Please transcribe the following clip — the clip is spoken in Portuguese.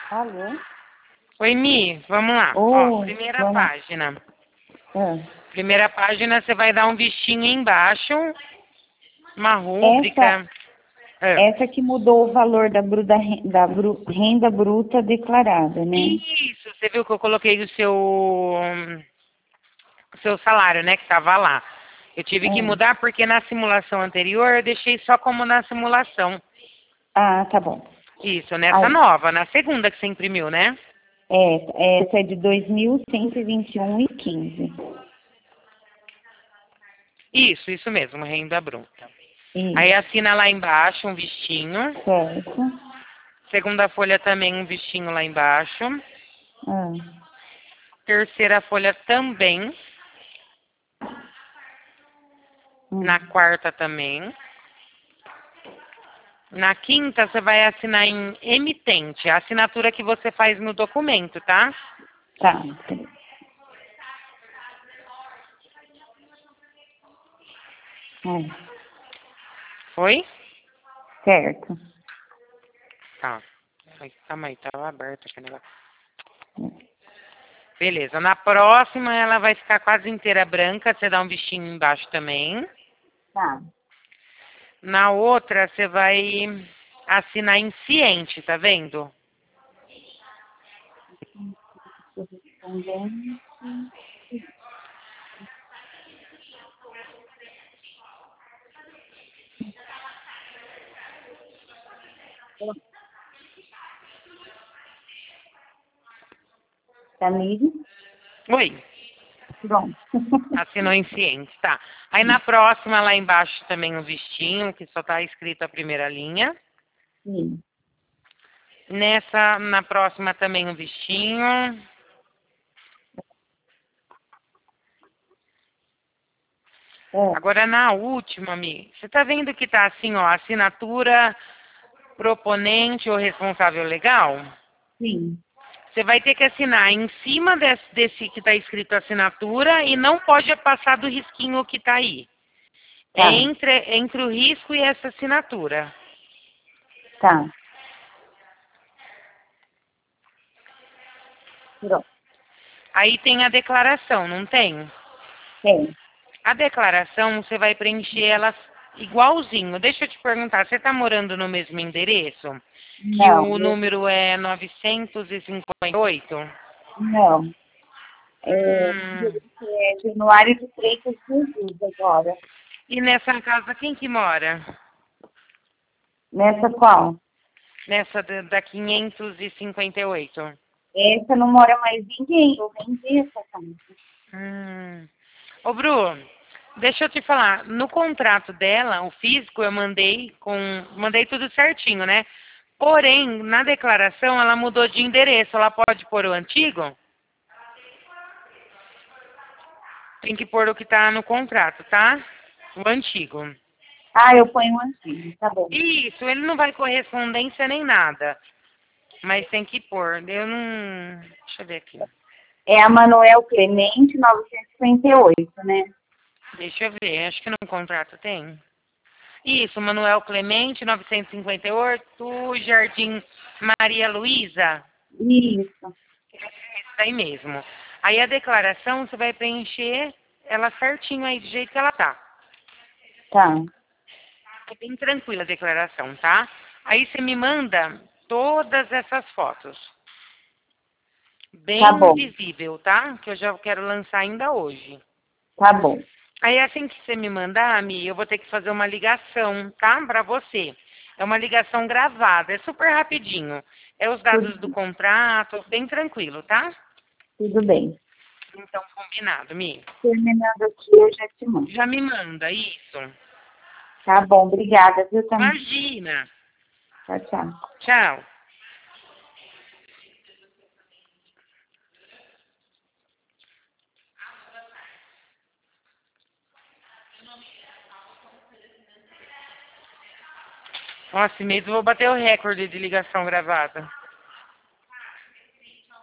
Alô? Oi, Mi, vamos lá. Ó, Oi, primeira vamos. página. Ah. Primeira página, você vai dar um bichinho embaixo, uma Essa, rúbrica. Ah. essa que mudou o valor renda bruta declarada, né? Isso, você viu que eu coloquei o seu salário, né, que estava lá. Eu tive que Ah, mudar porque na simulação anterior eu deixei só como na simulação. tá bom. Isso, nessa Aí, nova, na segunda que você imprimiu, né? essa é de 2.121,15. Isso mesmo, renda bruta. Aí Isso, assina lá embaixo um bichinho. certo. Segunda folha também um bichinho lá embaixo. Ah, Terceira folha também. Na hum, quarta também. Na quinta, você vai assinar em emitente, a assinatura que você faz no documento, tá? tá. Ah, Foi? certo. Tá. Ai, calma aí, tava aberto aqui o negócio. Beleza. Na próxima, ela vai ficar quase inteira branca, você dá um bichinho embaixo também. Tá. Na outra, você vai assinar em ciente, tá vendo? Correspondente. Tamires? Oi. Pronto. Assinou em ciente, tá. Aí na próxima, lá embaixo também um bichinho, que só tá escrito a primeira linha. Sim. Na próxima também um bichinho. É, Agora na última, Mi, você tá vendo que tá assim, ó, assinatura, proponente ou responsável legal? sim. Você vai ter que assinar em cima desse que está escrito assinatura e não pode passar do risquinho que está aí. É Tá, entre o risco e essa assinatura. tá. Pronto. Aí tem a declaração, não tem? Tem. A declaração você vai preencher ela igualzinho. Deixa eu te perguntar, você está morando no mesmo endereço? Que Não, o número é 958? não. Hum. É Januário de Freitas Jesus agora. E nessa casa quem que mora? Nessa qual? Nessa da 558? Essa não mora mais ninguém. Eu vendi essa casa. Hum. Ô, Bru, deixa eu te falar. No contrato dela, o físico, mandei tudo certinho, né? Porém, na declaração, ela mudou de endereço. Ela pode pôr o antigo? Tem que pôr o que tá no contrato, tá? O antigo. Eu ponho um antigo, tá bom. Isso, ele não vai correspondência nem nada. Mas tem que pôr. Eu não. Deixa eu ver aqui. É a Manuel Clemente, 958, né? Deixa eu ver. Acho que no contrato tem. Isso, Manuel Clemente, 958, Jardim Maria Luísa. Isso, Isso aí mesmo. Aí a declaração você vai preencher ela certinho aí, do jeito que ela tá. tá. É bem tranquila a declaração, tá? Aí você me manda todas essas fotos. Tá Bem bom, visível, tá? Que eu já quero lançar ainda hoje. tá bom. Aí assim que você me mandar, Mi, eu vou ter que fazer uma ligação, tá? Pra você. É uma ligação gravada, é super rapidinho. É os dados do Tudo, contrato, bem tranquilo, tá? tudo bem. Então, combinado, Mi. Terminando aqui, eu já te mando. Já me manda isso. Tá bom, obrigada, viu, Tamires? Imagina. Tchau, tchau. Tchau. Nossa, esse mês eu vou bater o recorde de ligação gravada.